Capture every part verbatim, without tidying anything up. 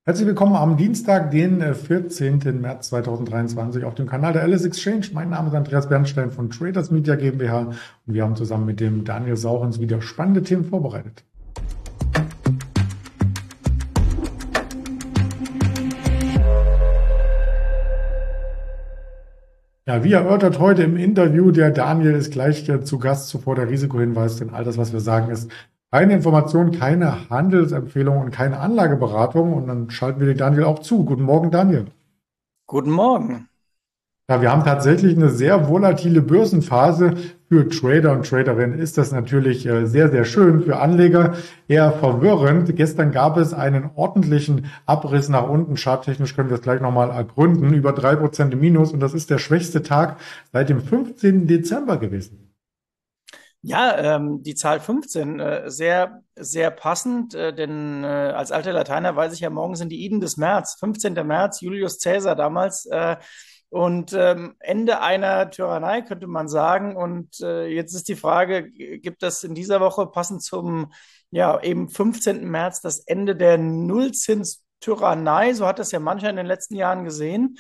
Herzlich willkommen am Dienstag, den äh, vierzehnten März zweitausenddreiundzwanzig auf dem Kanal der Alice Exchange. Mein Name ist Andreas Bernstein von Traders Media GmbH und wir haben zusammen mit dem Daniel Sauchens wieder spannende Themen vorbereitet. Ja, wie erörtert heute im Interview, der Daniel ist gleich äh, zu Gast, zuvor der Risikohinweis, denn all das, was wir sagen, ist keine Information, keine Handelsempfehlung und keine Anlageberatung. Und dann schalten wir den Daniel auch zu. Guten Morgen, Daniel. Guten Morgen. Ja, wir haben tatsächlich eine sehr volatile Börsenphase. Für Trader und Traderinnen ist das natürlich äh, sehr, sehr schön. Für Anleger eher verwirrend. Gestern gab es einen ordentlichen Abriss nach unten. Charttechnisch können wir es gleich nochmal ergründen. Über drei Prozent im Minus. Und das ist der schwächste Tag seit dem fünfzehnten Dezember gewesen. Ja, ähm, die Zahl fünfzehn, äh, sehr, sehr passend, äh, denn äh, als alter Lateiner weiß ich ja, morgen sind die Iden des März, fünfzehnten März, Julius Caesar damals. Äh, und ähm, Ende einer Tyrannei, könnte man sagen. Und äh, jetzt ist die Frage, g- gibt es in dieser Woche passend zum, ja, eben fünfzehnten März das Ende der Nullzinstyrannei? So hat das ja mancher in den letzten Jahren gesehen.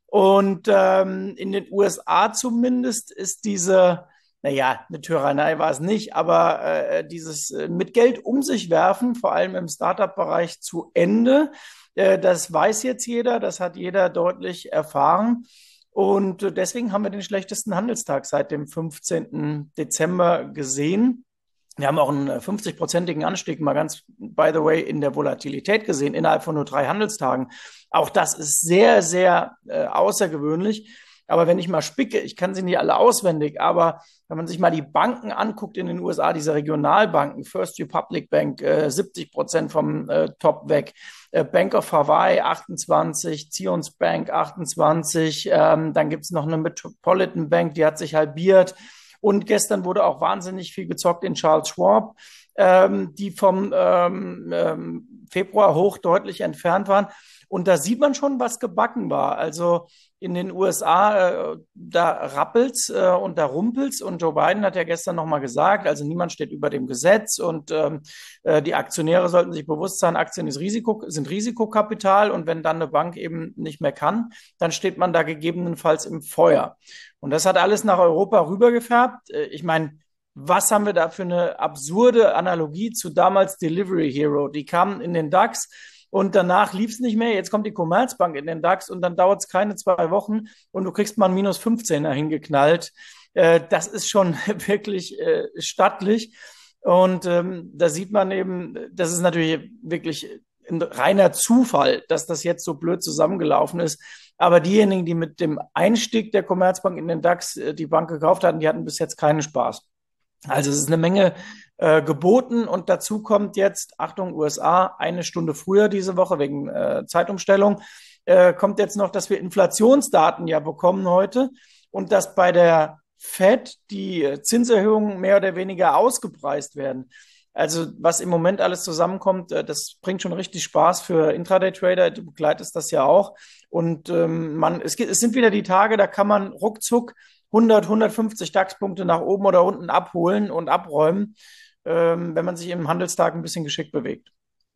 Und ähm, in den U S A zumindest ist diese, naja, eine Tyrannei war es nicht, aber äh, dieses äh, mit Geld um sich werfen, vor allem im Startup-Bereich, zu Ende. Äh, das weiß jetzt jeder, das hat jeder deutlich erfahren. Und äh, deswegen haben wir den schlechtesten Handelstag seit dem fünfzehnten Dezember gesehen. Wir haben auch einen fünfzig-prozentigen Anstieg, mal ganz, by the way, in der Volatilität gesehen, innerhalb von nur drei Handelstagen. Auch das ist sehr, sehr äh, außergewöhnlich. Aber wenn ich mal spicke, ich kann sie nicht alle auswendig, aber wenn man sich mal die Banken anguckt in den U S A, diese Regionalbanken, First Republic Bank, äh, siebzig Prozent vom äh, Top weg, äh, Bank of Hawaii achtundzwanzig, Zions Bank achtundzwanzig, ähm, dann gibt's noch eine Metropolitan Bank, die hat sich halbiert. Und gestern wurde auch wahnsinnig viel gezockt in Charles Schwab, ähm, die vom ähm, ähm, Februar hoch deutlich entfernt waren. Und da sieht man schon, was gebacken war. Also in den U S A, äh, da rappelt's äh, und da rumpelt's. Und Joe Biden hat ja gestern nochmal gesagt, also niemand steht über dem Gesetz und ähm, äh, die Aktionäre sollten sich bewusst sein, Aktien ist Risiko, sind Risikokapital und wenn dann eine Bank eben nicht mehr kann, dann steht man da gegebenenfalls im Feuer. Und das hat alles nach Europa rübergefärbt. Äh, Ich meine, was haben wir da für eine absurde Analogie zu damals Delivery Hero? Die kamen in den DAX und danach lief es nicht mehr. Jetzt kommt die Commerzbank in den DAX und dann dauert es keine zwei Wochen und du kriegst mal einen minus fünfzehner hingeknallt. Äh, das ist schon wirklich äh, stattlich. Und ähm, da sieht man eben, das ist natürlich wirklich ein reiner Zufall, dass das jetzt so blöd zusammengelaufen ist. Aber diejenigen, die mit dem Einstieg der Commerzbank in den DAX äh, die Bank gekauft hatten, die hatten bis jetzt keinen Spaß. Also es ist eine Menge äh, geboten und dazu kommt jetzt, Achtung, U S A, eine Stunde früher diese Woche wegen äh, Zeitumstellung, äh, kommt jetzt noch, dass wir Inflationsdaten ja bekommen heute und dass bei der Fed die äh, Zinserhöhungen mehr oder weniger ausgepreist werden. Also was im Moment alles zusammenkommt, äh, das bringt schon richtig Spaß für Intraday-Trader. Du begleitest das ja auch. Und ähm, man, es, gibt, es sind wieder die Tage, da kann man ruckzuck hundert, hundertfünfzig DAX-Punkte nach oben oder unten abholen und abräumen, ähm, wenn man sich im Handelstag ein bisschen geschickt bewegt.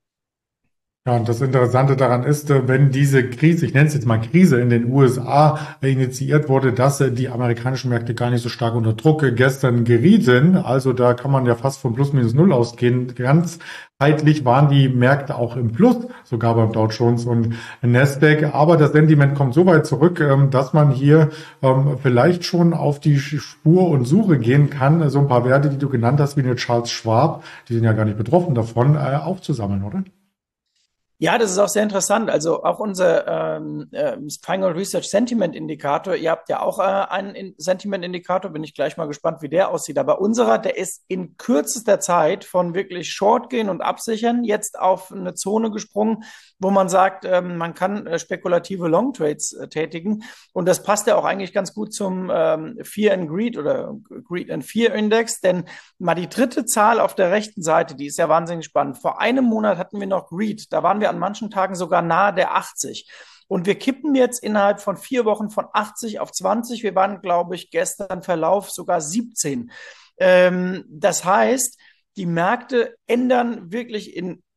Ja, und das Interessante daran ist, äh, wenn diese Krise, ich nenne es jetzt mal Krise in den U S A initiiert wurde, dass äh, die amerikanischen Märkte gar nicht so stark unter Druck äh, gestern gerieten. Also da kann man ja fast von plus minus null ausgehen. Ganzheitlich waren die Märkte auch im Plus, sogar beim Dow Jones und Nasdaq. Aber das Sentiment kommt so weit zurück, ähm, dass man hier ähm, vielleicht schon auf die Spur und Suche gehen kann, so ein paar Werte, die du genannt hast, wie eine Charles Schwab, die sind ja gar nicht betroffen davon, äh, aufzusammeln, oder? Ja, das ist auch sehr interessant. Also auch unser ähm, äh, Final Research Sentiment Indikator, ihr habt ja auch äh, einen In- Sentiment Indikator, bin ich gleich mal gespannt, wie der aussieht. Aber unserer, der ist in kürzester Zeit von wirklich Short gehen und absichern jetzt auf eine Zone gesprungen, wo man sagt, ähm, man kann äh, spekulative Long Trades äh, tätigen. Und das passt ja auch eigentlich ganz gut zum ähm, Fear and Greed oder Greed and Fear Index, denn mal die dritte Zahl auf der rechten Seite, die ist ja wahnsinnig spannend. Vor einem Monat hatten wir noch Greed, da waren wir an manchen Tagen sogar nahe der achtzig. Und wir kippen jetzt innerhalb von vier Wochen von achtzig auf zwanzig. Wir waren, glaube ich, gestern Verlauf sogar siebzehn. Ähm, das heißt, die Märkte ändern wirklich in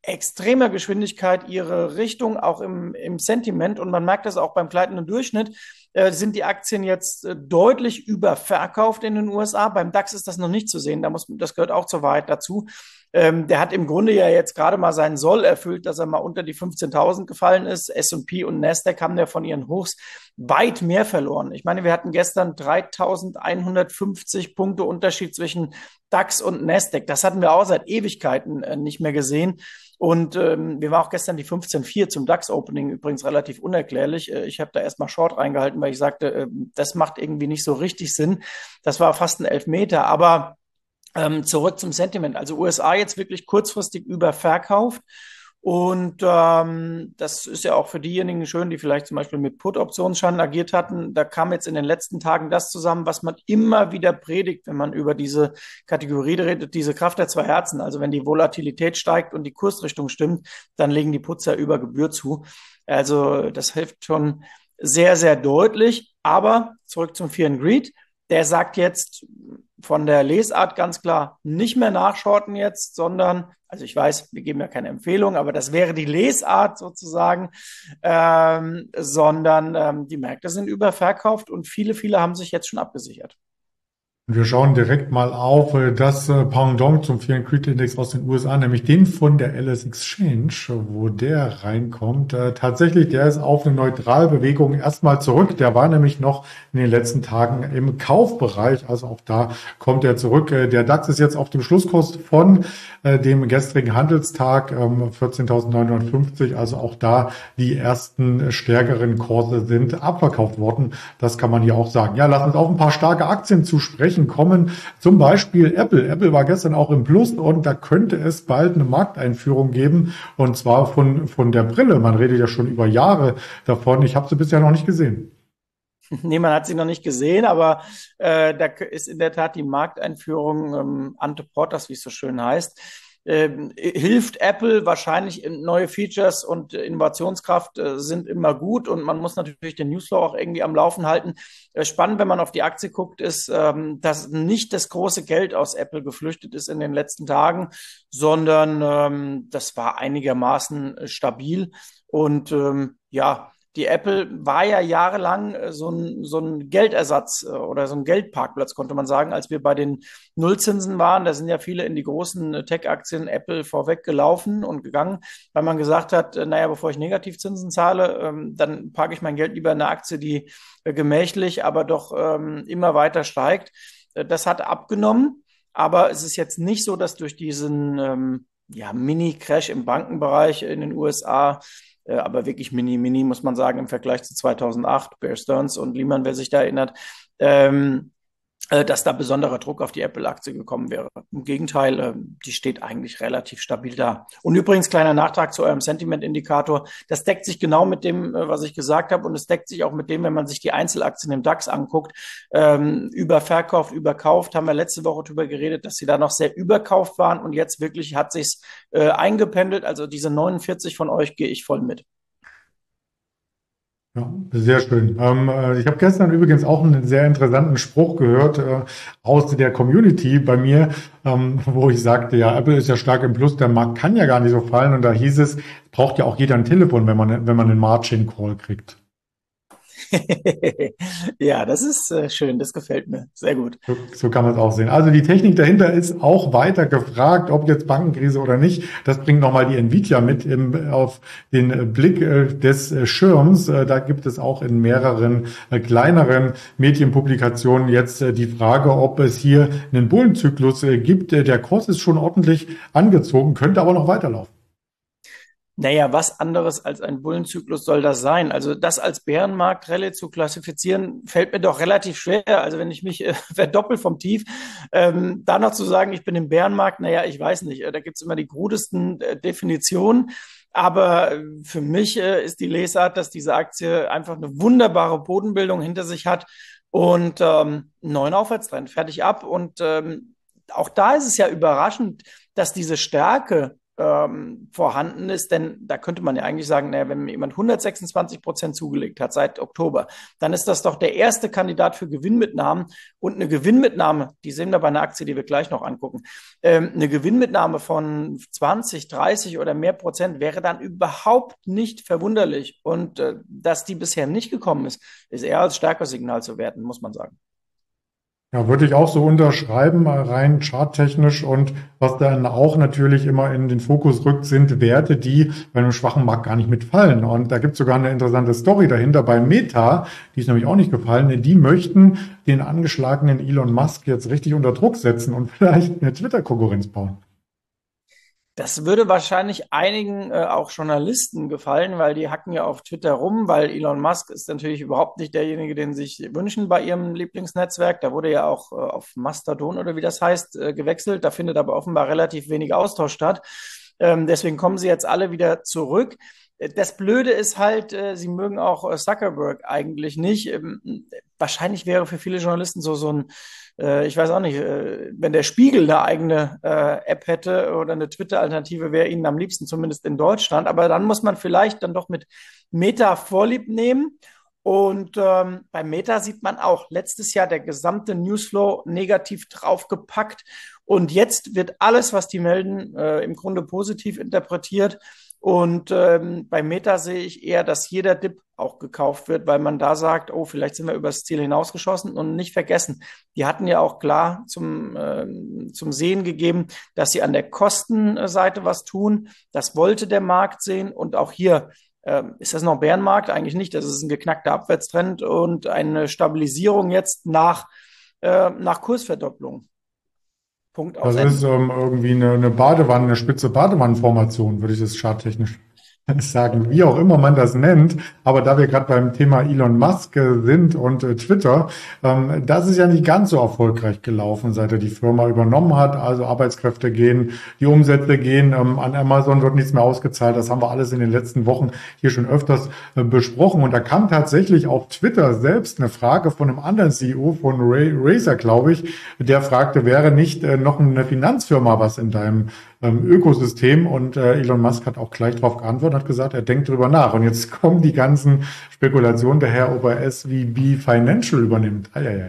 extremer Geschwindigkeit ihre Richtung, auch im, im Sentiment. Und man merkt das auch beim gleitenden Durchschnitt, äh, sind die Aktien jetzt äh, deutlich überverkauft in den U S A. Beim DAX ist das noch nicht zu sehen. Da muss, das gehört auch zur Wahrheit dazu. Ähm, der hat im Grunde ja jetzt gerade mal seinen Soll erfüllt, dass er mal unter die fünfzehntausend gefallen ist. S und P und Nasdaq haben ja von ihren Hochs weit mehr verloren. Ich meine, wir hatten gestern dreitausendeinhundertfünfzig Punkte Unterschied zwischen DAX und Nasdaq. Das hatten wir auch seit Ewigkeiten äh, nicht mehr gesehen. Und ähm, mir war auch gestern die fünfzehn Komma vier zum DAX-Opening übrigens relativ unerklärlich. Äh, ich habe da erstmal Short reingehalten, weil ich sagte, äh, das macht irgendwie nicht so richtig Sinn. Das war fast ein Elfmeter. Aber ähm, zurück zum Sentiment. Also U S A jetzt wirklich kurzfristig überverkauft. Und ähm, das ist ja auch für diejenigen schön, die vielleicht zum Beispiel mit Put-Optionsscheinen agiert hatten. Da kam jetzt in den letzten Tagen das zusammen, was man immer wieder predigt, wenn man über diese Kategorie redet, diese Kraft der zwei Herzen. Also wenn die Volatilität steigt und die Kursrichtung stimmt, dann legen die Putzer über Gebühr zu. Also das hilft schon sehr, sehr deutlich. Aber zurück zum Fear and Greed. Der sagt jetzt von der Lesart ganz klar, nicht mehr nachshorten jetzt, sondern, also ich weiß, wir geben ja keine Empfehlung, aber das wäre die Lesart sozusagen, ähm, sondern ähm, die Märkte sind überverkauft und viele, viele haben sich jetzt schon abgesichert. Wir schauen direkt mal auf äh, das äh, Pendant zum Fear and Greed Index aus den U S A, nämlich den von der L S Exchange, wo der reinkommt. Äh, tatsächlich, der ist auf eine Neutralbewegung erstmal zurück. Der war nämlich noch in den letzten Tagen im Kaufbereich, also auch da kommt er zurück. Äh, der DAX ist jetzt auf dem Schlusskurs von äh, dem gestrigen Handelstag, ähm, vierzehntausendneunhundertfünfzig, also auch da die ersten äh, stärkeren Kurse sind abverkauft worden. Das kann man hier auch sagen. Ja, lass uns auf ein paar starke Aktien zu sprechen kommen, zum Beispiel Apple. Apple war gestern auch im Plus und da könnte es bald eine Markteinführung geben und zwar von, von der Brille. Man redet ja schon über Jahre davon. Ich habe sie bisher noch nicht gesehen. Nee, man hat sie noch nicht gesehen, aber äh, da ist in der Tat die Markteinführung ähm, ante portas, wie es so schön heißt. Ähm, hilft Apple wahrscheinlich in neue Features und Innovationskraft äh, sind immer gut und man muss natürlich den Newsflow auch irgendwie am Laufen halten. Äh, spannend, wenn man auf die Aktie guckt, ist, ähm, dass nicht das große Geld aus Apple geflüchtet ist in den letzten Tagen, sondern ähm, das war einigermaßen äh, stabil und ähm, ja, die Apple war ja jahrelang äh, so ein, so ein Geldersatz äh, oder so ein Geldparkplatz, konnte man sagen, als wir bei den Nullzinsen waren. Da sind ja viele in die großen äh, Tech-Aktien Apple vorweg gelaufen und gegangen, weil man gesagt hat, äh, naja, bevor ich Negativzinsen zahle, ähm, dann parke ich mein Geld lieber in eine Aktie, die äh, gemächlich, aber doch ähm, immer weiter steigt. Äh, das hat abgenommen, aber es ist jetzt nicht so, dass durch diesen ähm, ja, Mini-Crash im Bankenbereich in den U S A äh, aber wirklich mini, mini, muss man sagen, im Vergleich zu zweitausendacht, Bear Stearns und Lehman, wer sich da erinnert, ähm, äh, dass da besonderer Druck auf die Apple-Aktie gekommen wäre. Im Gegenteil, äh, die steht eigentlich relativ stabil da. Und übrigens, kleiner Nachtrag zu eurem Sentiment-Indikator, das deckt sich genau mit dem, äh, was ich gesagt habe, und es deckt sich auch mit dem, wenn man sich die Einzelaktien im DAX anguckt, ähm, überverkauft, überkauft, haben wir letzte Woche drüber geredet, dass sie da noch sehr überkauft waren und jetzt wirklich hat sich's äh, eingependelt, also diese neunundvierzig von euch gehe ich voll mit. Ja, sehr schön. Ähm, äh, ich habe gestern übrigens auch einen sehr interessanten Spruch gehört äh, aus der Community bei mir, ähm, wo ich sagte, ja, Apple ist ja stark im Plus, der Markt kann ja gar nicht so fallen. Und da hieß es, braucht ja auch jeder ein Telefon, wenn man, wenn man einen Margin Call kriegt. Ja, das ist äh, schön, das gefällt mir. Sehr gut. So, so kann man es auch sehen. Also die Technik dahinter ist auch weiter gefragt, ob jetzt Bankenkrise oder nicht. Das bringt nochmal die Nvidia mit im, auf den Blick äh, des äh, Schirms. Äh, da gibt es auch in mehreren äh, kleineren Medienpublikationen jetzt äh, die Frage, ob es hier einen Bullenzyklus äh, gibt. Äh, der Kurs ist schon ordentlich angezogen, könnte aber noch weiterlaufen. Naja, was anderes als ein Bullenzyklus soll das sein? Also das als Bärenmarktrallye zu klassifizieren, fällt mir doch relativ schwer. Also wenn ich mich äh, verdoppel vom Tief, ähm, da noch zu sagen, ich bin im Bärenmarkt, naja, ich weiß nicht. Äh, da gibt's immer die krudesten äh, Definitionen. Aber äh, für mich äh, ist die Lesart, dass diese Aktie einfach eine wunderbare Bodenbildung hinter sich hat und ähm, einen neuen Aufwärtstrend, fertig ab. Und ähm, auch da ist es ja überraschend, dass diese Stärke ähm, vorhanden ist, denn da könnte man ja eigentlich sagen, naja, wenn jemand hundertsechsundzwanzig Prozent zugelegt hat seit Oktober, dann ist das doch der erste Kandidat für Gewinnmitnahmen und eine Gewinnmitnahme, die sehen wir bei einer Aktie, die wir gleich noch angucken, ähm, eine Gewinnmitnahme von zwanzig, dreißig oder mehr Prozent wäre dann überhaupt nicht verwunderlich und äh, dass die bisher nicht gekommen ist, ist eher als Stärkesignal zu werten, muss man sagen. Ja, würde ich auch so unterschreiben, äh, rein charttechnisch. Und was dann auch natürlich immer in den Fokus rückt, sind Werte, die bei einem schwachen Markt gar nicht mitfallen. Und da gibt es sogar eine interessante Story dahinter bei Meta, die ist nämlich auch nicht gefallen. Die möchten den angeschlagenen Elon Musk jetzt richtig unter Druck setzen und vielleicht eine Twitter-Konkurrenz bauen. Das würde wahrscheinlich einigen äh, auch Journalisten gefallen, weil die hacken ja auf Twitter rum, weil Elon Musk ist natürlich überhaupt nicht derjenige, den sie sich wünschen bei ihrem Lieblingsnetzwerk. Da wurde ja auch äh, auf Mastodon oder wie das heißt äh, gewechselt. Da findet aber offenbar relativ wenig Austausch statt. Ähm, deswegen kommen sie jetzt alle wieder zurück. Äh, Das Blöde ist halt, äh, sie mögen auch äh, Zuckerberg eigentlich nicht. Ähm, wahrscheinlich wäre für viele Journalisten so, so ein, äh, ich weiß auch nicht, äh, wenn der Spiegel eine eigene äh, App hätte oder eine Twitter-Alternative, wäre ihnen am liebsten, zumindest in Deutschland. Aber dann muss man vielleicht dann doch mit Meta Vorlieb nehmen. Und ähm, bei Meta sieht man auch letztes Jahr der gesamte Newsflow negativ draufgepackt. Und jetzt wird alles, was die melden, äh, im Grunde positiv interpretiert. Und ähm, bei Meta sehe ich eher, dass jeder Dip auch gekauft wird, weil man da sagt, oh, vielleicht sind wir übers Ziel hinausgeschossen und nicht vergessen. Die hatten ja auch klar zum, äh, zum Sehen gegeben, dass sie an der Kostenseite was tun. Das wollte der Markt sehen. Und auch hier äh, ist das noch Bärenmarkt? Eigentlich nicht. Das ist ein geknackter Abwärtstrend und eine Stabilisierung jetzt nach, äh, nach Kursverdopplung. Punkt aus Das Ende. ist ähm, irgendwie eine, eine Badewanne, eine spitze Badewannenformation, würde ich das charttechnisch sagen, wie auch immer man das nennt. Aber da wir gerade beim Thema Elon Musk äh, sind und äh, Twitter, ähm, das ist ja nicht ganz so erfolgreich gelaufen, seit er die Firma übernommen hat. Also Arbeitskräfte gehen, die Umsätze gehen, ähm, an Amazon wird nichts mehr ausgezahlt. Das haben wir alles in den letzten Wochen hier schon öfters äh, besprochen. Und da kam tatsächlich auf Twitter selbst eine Frage von einem anderen C E O von Ray, Razer, glaube ich, der fragte, wäre nicht äh, noch eine Finanzfirma was in deinem ähm, Ökosystem? Und äh, Elon Musk hat auch gleich darauf geantwortet, hat gesagt, er denkt drüber nach. Und jetzt kommen die ganzen Spekulationen daher, ob er S V B Financial übernimmt. Eieiei.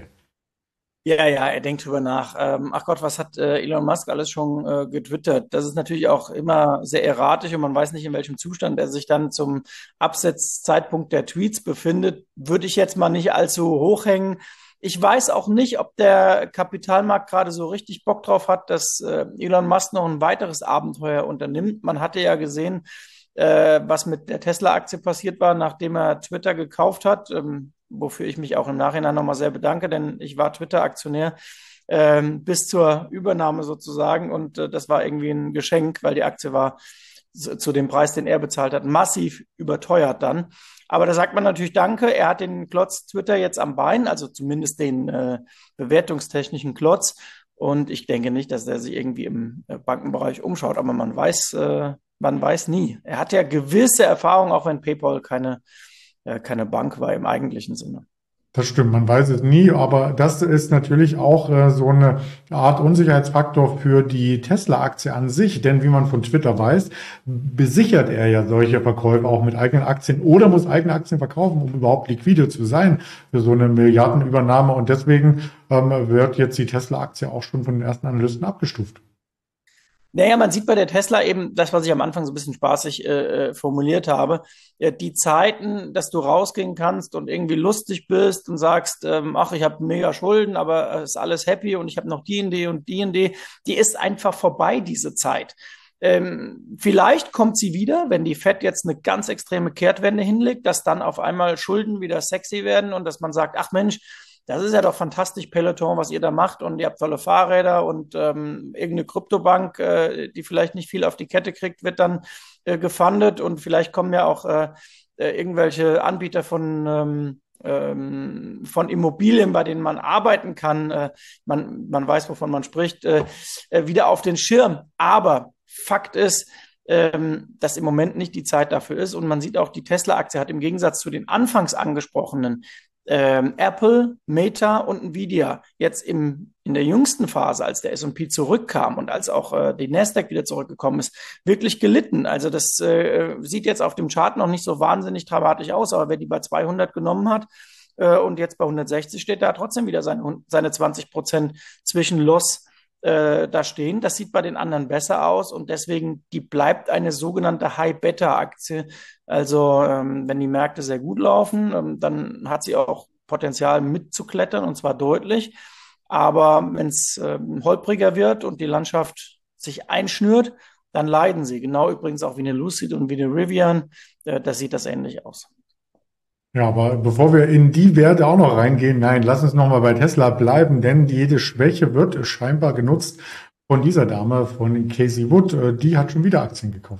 Ja, ja, er denkt drüber nach. Ähm, ach Gott, was hat äh, Elon Musk alles schon äh, getwittert? Das ist natürlich auch immer sehr erratisch und man weiß nicht, in welchem Zustand er sich dann zum Absetzzeitpunkt der Tweets befindet. Würde ich jetzt mal nicht allzu hochhängen. Ich weiß auch nicht, ob der Kapitalmarkt gerade so richtig Bock drauf hat, dass äh, Elon Musk noch ein weiteres Abenteuer unternimmt. Man hatte ja gesehen, äh, was mit der Tesla-Aktie passiert war, nachdem er Twitter gekauft hat, ähm, wofür ich mich auch im Nachhinein nochmal sehr bedanke, denn ich war Twitter-Aktionär ähm, bis zur Übernahme sozusagen und äh, das war irgendwie ein Geschenk, weil die Aktie war zu, zu dem Preis, den er bezahlt hat, massiv überteuert dann. Aber da sagt man natürlich Danke. Er hat den Klotz Twitter jetzt am Bein, also zumindest den äh, bewertungstechnischen Klotz. Und ich denke nicht, dass er sich irgendwie im äh, Bankenbereich umschaut. Aber man weiß, äh, man weiß nie. Er hat ja gewisse Erfahrung, auch wenn PayPal keine, äh, keine Bank war im eigentlichen Sinne. Das stimmt, man weiß es nie, aber das ist natürlich auch äh, so eine Art Unsicherheitsfaktor für die Tesla-Aktie an sich, denn wie man von Twitter weiß, besichert er ja solche Verkäufe auch mit eigenen Aktien oder muss eigene Aktien verkaufen, um überhaupt liquide zu sein für so eine Milliardenübernahme und deswegen ähm, wird jetzt die Tesla-Aktie auch schon von den ersten Analysten abgestuft. Naja, man sieht bei der Tesla eben das, was ich am Anfang so ein bisschen spaßig äh, äh, formuliert habe. Ja, die Zeiten, dass du rausgehen kannst und irgendwie lustig bist und sagst, ähm, ach, ich habe mega Schulden, aber es ist alles happy und ich habe noch die und die und die und die, die ist einfach vorbei, diese Zeit. Ähm, vielleicht kommt sie wieder, wenn die Fed jetzt eine ganz extreme Kehrtwende hinlegt, dass dann auf einmal Schulden wieder sexy werden und dass man sagt, ach Mensch, das ist ja doch fantastisch, Peloton, was ihr da macht. Und ihr habt tolle Fahrräder und ähm, irgendeine Kryptobank, äh, die vielleicht nicht viel auf die Kette kriegt, wird dann äh, gefundet. Und vielleicht kommen ja auch äh, äh, irgendwelche Anbieter von, ähm, ähm, von Immobilien, bei denen man arbeiten kann. Äh, man, man weiß, wovon man spricht, äh, äh, wieder auf den Schirm. Aber Fakt ist, ähm, dass im Moment nicht die Zeit dafür ist. Und man sieht auch, die Tesla-Aktie hat im Gegensatz zu den anfangs angesprochenen ähm, Apple, Meta und Nvidia jetzt im, in der jüngsten Phase, als der S und P zurückkam und als auch äh, die Nasdaq wieder zurückgekommen ist, wirklich gelitten. Also das äh, sieht jetzt auf dem Chart noch nicht so wahnsinnig dramatisch aus, aber wer die bei zweihundert genommen hat äh, und jetzt bei hundertsechzig steht, da hat trotzdem wieder seine, seine zwanzig Prozent zwischen Loss äh, da stehen. Das sieht bei den anderen besser aus und deswegen, die bleibt eine sogenannte High-Beta-Aktie. Also ähm, wenn die Märkte sehr gut laufen, ähm, dann hat sie auch Potenzial mitzuklettern und zwar deutlich. Aber wenn es ähm, holpriger wird und die Landschaft sich einschnürt, dann leiden sie. Genau übrigens auch wie eine Lucid und wie eine Rivian. Äh, da sieht das ähnlich aus. Ja, aber bevor wir in die Werte auch noch reingehen, nein, lass uns nochmal bei Tesla bleiben, denn jede Schwäche wird scheinbar genutzt von dieser Dame, von Casey Wood. Äh, Die hat schon wieder Aktien gekauft.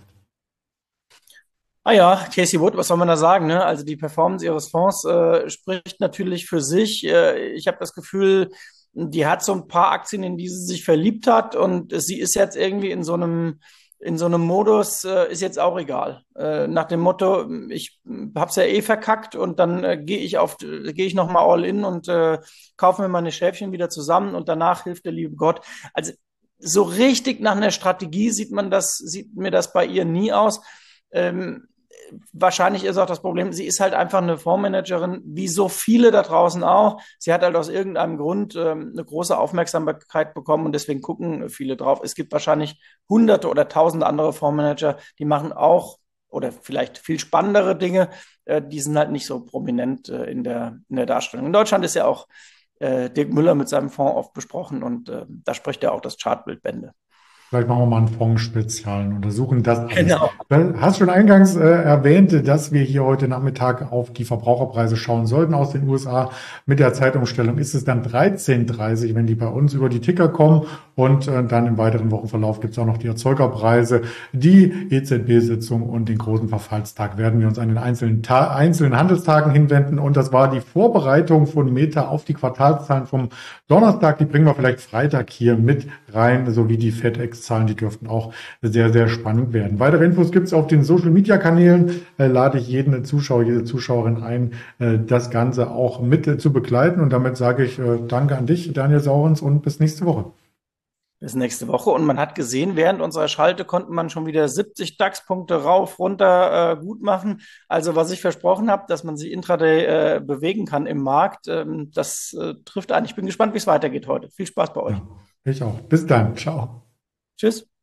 Ah ja, Casey Wood, was soll man da sagen, ne? Also die Performance ihres Fonds äh, spricht natürlich für sich. Äh, ich habe das Gefühl, die hat so ein paar Aktien, in die sie sich verliebt hat und sie ist jetzt irgendwie in so einem in so einem Modus, äh, ist jetzt auch egal. Äh, nach dem Motto, ich hab's ja eh verkackt und dann äh, gehe ich auf, äh, gehe ich noch mal all in und äh, kaufe mir meine Schäfchen wieder zusammen und danach hilft der liebe Gott. Also so richtig nach einer Strategie sieht man das, sieht mir das bei ihr nie aus. Ähm, Wahrscheinlich ist auch das Problem, sie ist halt einfach eine Fondsmanagerin, wie so viele da draußen auch. Sie hat halt aus irgendeinem Grund ähm, eine große Aufmerksamkeit bekommen und deswegen gucken viele drauf. Es gibt wahrscheinlich hunderte oder tausende andere Fondsmanager, die machen auch oder vielleicht viel spannendere Dinge. Äh, die sind halt nicht so prominent äh, in der, in der Darstellung. In Deutschland ist ja auch äh, Dirk Müller mit seinem Fonds oft besprochen und äh, da spricht ja auch das Chartbild Bände. Vielleicht machen wir mal ein Fondsspezial und untersuchen das alles. Genau. Du hast schon eingangs äh, erwähnt, dass wir hier heute Nachmittag auf die Verbraucherpreise schauen sollten aus den U S A. Mit der Zeitumstellung ist es dann dreizehn Uhr dreißig, wenn die bei uns über die Ticker kommen. Und äh, dann im weiteren Wochenverlauf gibt es auch noch die Erzeugerpreise. Die E Z B-Sitzung und den großen Verfallstag werden wir uns an den einzelnen, Ta einzelnen Handelstagen hinwenden. Und das war die Vorbereitung von Meta auf die Quartalszahlen vom Donnerstag. Die bringen wir vielleicht Freitag hier mit rein, sowie die FedEx-Zahlen. Die dürften auch sehr, sehr spannend werden. Weitere Infos gibt es auf den Social-Media-Kanälen. Äh, lade ich jeden Zuschauer, jede Zuschauerin ein, äh, das Ganze auch mit äh, zu begleiten. Und damit sage ich äh, danke an dich, Daniel Saurens, und bis nächste Woche. Bis nächste Woche. Und man hat gesehen, während unserer Schalte konnte man schon wieder siebzig DAX-Punkte rauf, runter äh, gut machen. Also was ich versprochen habe, dass man sich intraday äh, bewegen kann im Markt, ähm, das äh, trifft ein. Ich bin gespannt, wie es weitergeht heute. Viel Spaß bei euch. Ja, ich auch. Bis dann. Ciao. Tschüss.